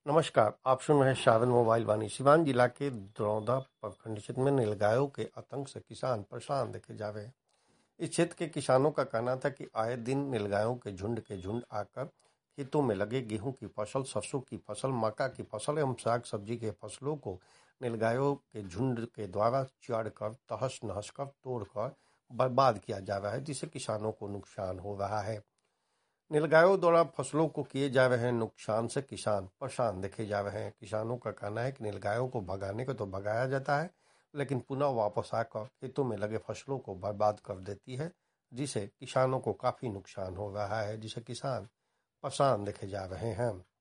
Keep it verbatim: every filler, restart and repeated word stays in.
नमस्कार, आप सुन रहे हैं सावन मोबाइल वाणी। सिवान जिला के दरौदा प्रखंड क्षेत्र में नीलगायों के आतंक से किसान परेशान देखे जा रहे हैं। इस क्षेत्र के किसानों का कहना था कि आए दिन नीलगायों के झुंड के झुंड आकर खेतों में लगे गेहूं की फसल, सरसों की फसल, मक्का की फसल एवं साग सब्जी के फसलों को नीलगायों के झुंड के द्वारा चढ़ कर तहस नहस कर तोड़कर बर्बाद किया जा रहा है, जिससे किसानों को नुकसान हो रहा है। नीलगायों द्वारा फसलों को किए जा रहे नुकसान से किसान परेशान देखे जा रहे हैं। किसानों का कहना है कि नीलगायों को भगाने को तो भगाया जाता है, लेकिन पुनः वापस आकर खेतों में लगे फसलों को बर्बाद कर देती है, जिसे किसानों को काफी नुकसान हो रहा है, जिसे किसान परेशान देखे जा रहे हैं।